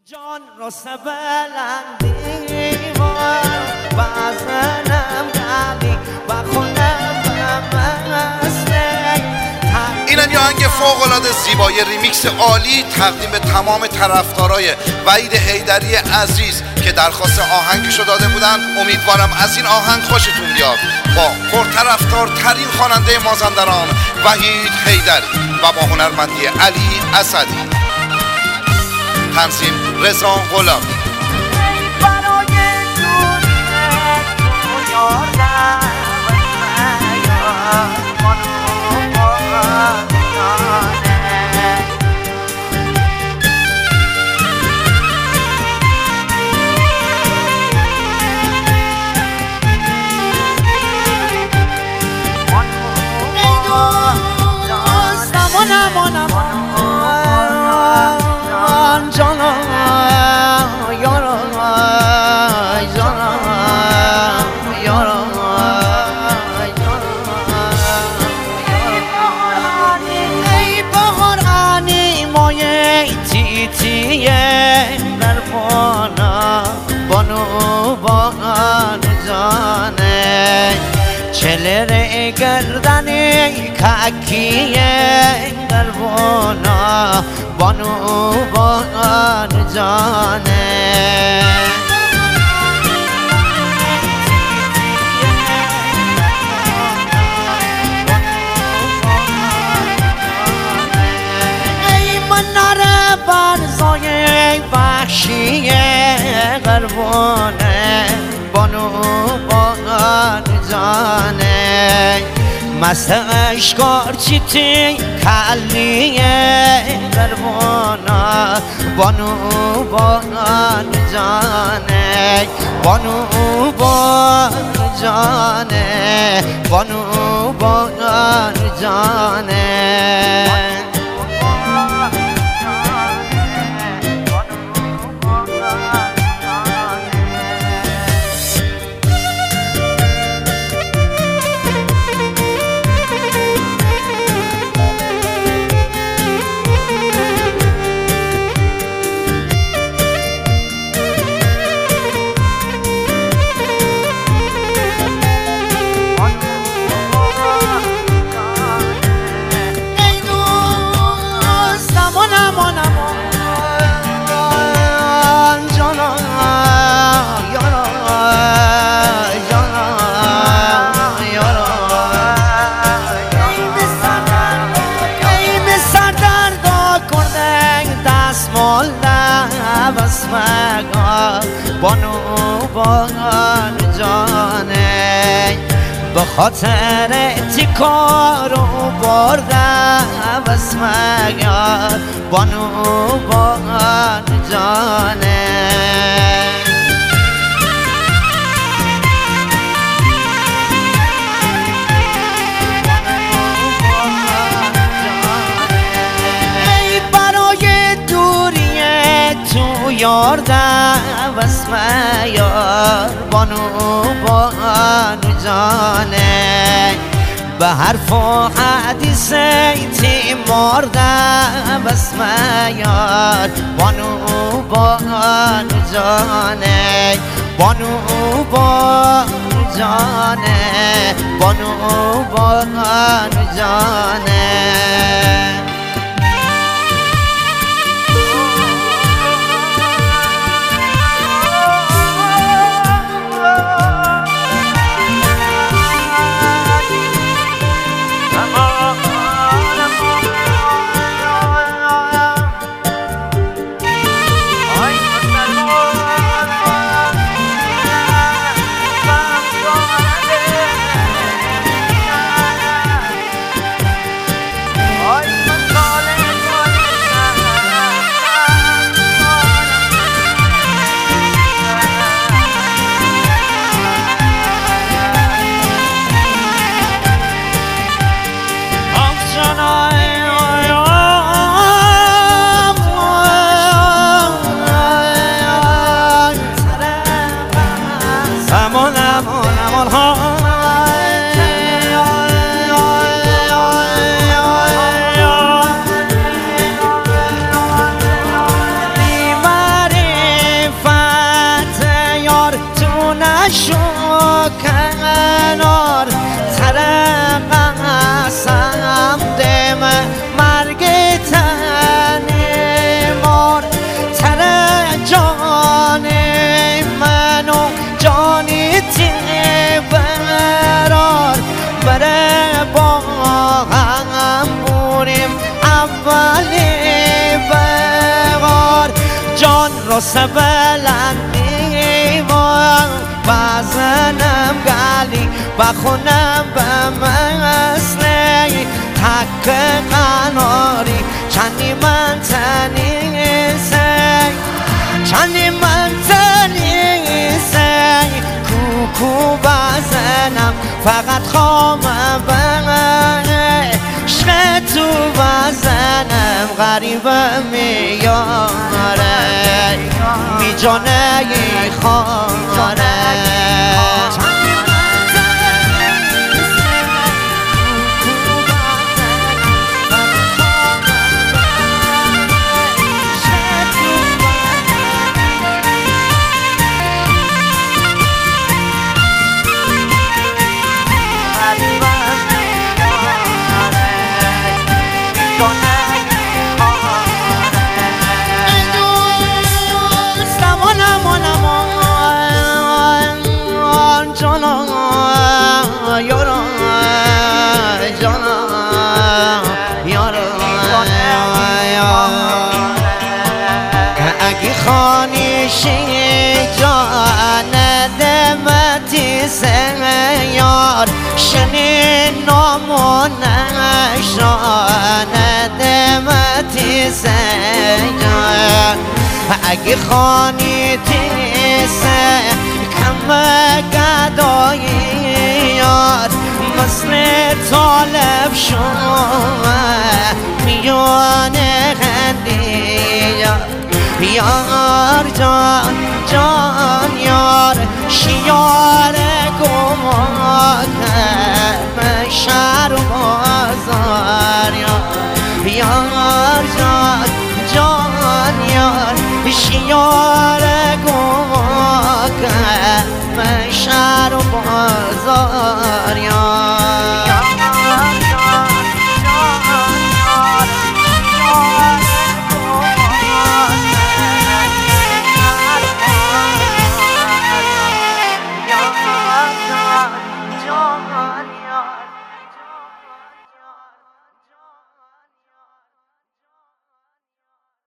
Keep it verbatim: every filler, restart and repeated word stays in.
جان راست بلندی بازنم دادی با خونم بمسته. اینم یه آهنگ فوق‌العاده زیبای ریمیکس عالی تقدیم به تمام طرفدارای وحید حیدری عزیز که درخواست آهنگشو داده بودن. امیدوارم از این آهنگ خوشتون بیاد. با پرطرفدارترین خواننده مازندران وحید حیدری و با هنرمندی علی اسدی. تنظیم رضا غلامی. چلره گردنی ککیه دربانا بانو بان جانه. ای مناره برزای وحشیه دربانه بانو بان جانه. مست اشکار چیتی کلیه دربانا بانو بان جانه بانو بان جانه بانو بان جانه. بانو بان جانه به خاطر تیکارو بردم بس مگر بانو بان جانه. یاردم بس یار بانو بان جانه. به حرف و حدیث ایتی ماردم بس یار بانو بان جانه بانو بان جانه بانو بان جانه. Ay جان را سبلندی و بزنم گلی بخونم به مسلی تک قناری چندی من تنیسی چندی من تنیسی کوکو بزنم فقط خامه به عشق تو بزنم غریبه میاره می جانه خاره خانشی جان دمتی سیار شنین نامونش جان دمتی سیار اگه خانی تیسه کم گدایی یار مثل طالب شد میانه خندی یار جان جان یار شیار گمانم شهر و بازار یار جان جان یار شیار گمانم شهر و بازار یار